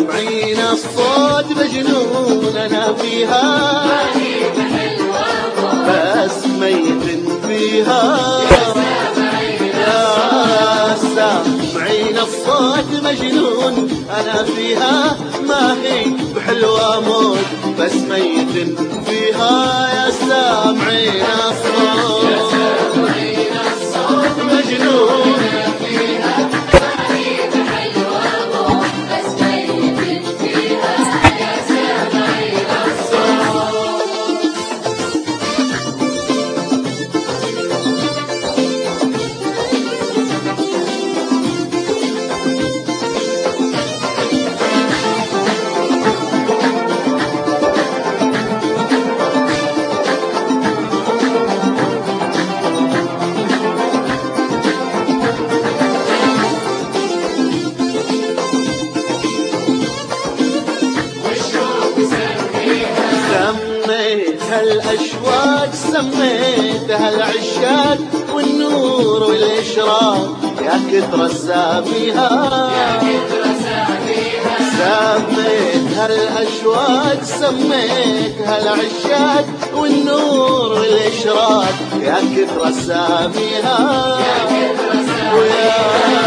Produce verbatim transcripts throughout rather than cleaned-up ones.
سامعين الصوت مجنون أنا فيها بس ميت فيها. يا سامعين الصوت مجنون أنا فيها ما هي بحلوة موت بس ميت فيها. يا سامعين الصوت مجنون الأشواق سميتها العشاق والنور والإشراق يا كثر الساميها. سميتها الأشواق سميتها العشاق والنور والإشراق يا كثر الساميها. ويا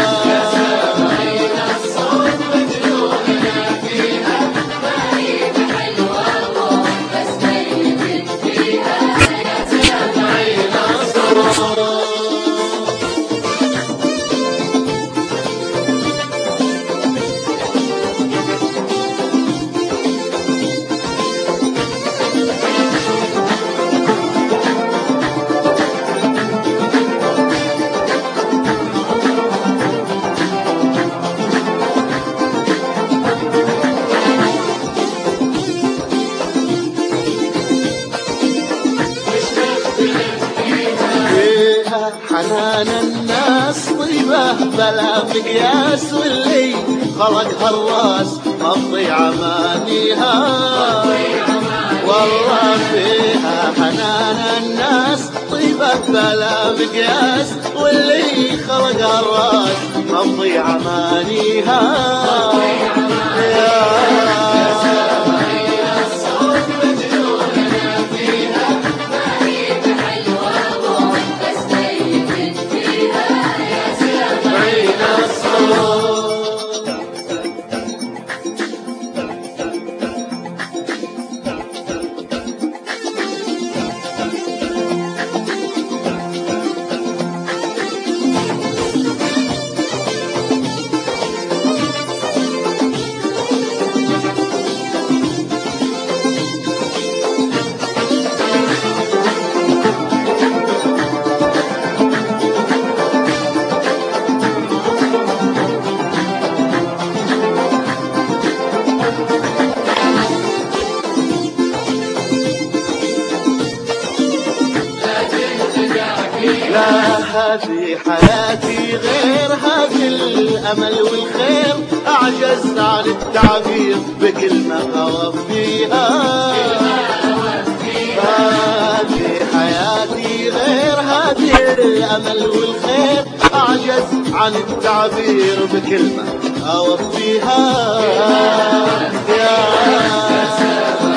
حنان الناس طيبة بلا مقياس واللي خلقها الراس مضي عمانيها. والله فيها حنان الناس طيبة بلا مقياس واللي خلقها الراس مضي عمانيها. لا هذه حياتي غير هذه الأمل والخير أعجز عن التعبير بكلمة أوفيها. هذه حياتي غير هذه الأمل والخير أعجز عن التعبير بكلمة أوفيها. يا